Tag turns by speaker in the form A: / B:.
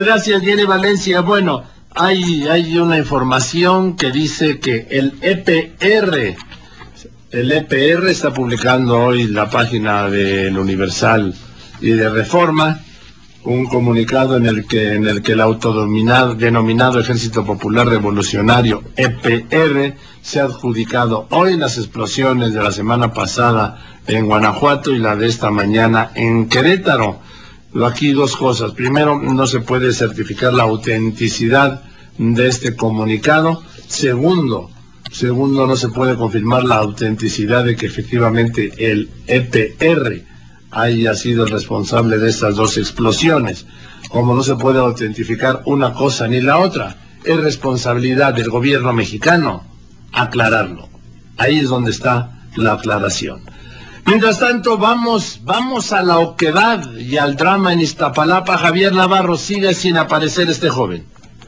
A: Gracias, Jenny Valencia. Bueno, hay una información que dice que el EPR está publicando hoy la página del Universal y de Reforma, un comunicado en el que el denominado Ejército Popular Revolucionario, EPR, se ha adjudicado hoy las explosiones de la semana pasada en Guanajuato y la de esta mañana en Querétaro. Aquí dos cosas. Primero, no se puede certificar la autenticidad de este comunicado. Segundo, no se puede confirmar la autenticidad de que efectivamente el EPR haya sido el responsable de estas dos explosiones. Como no se puede autentificar una cosa ni la otra, es responsabilidad del gobierno mexicano aclararlo. Ahí es donde está la aclaración. Mientras tanto, vamos a la oquedad y al drama en Iztapalapa. Javier Navarro, sigue sin aparecer este joven.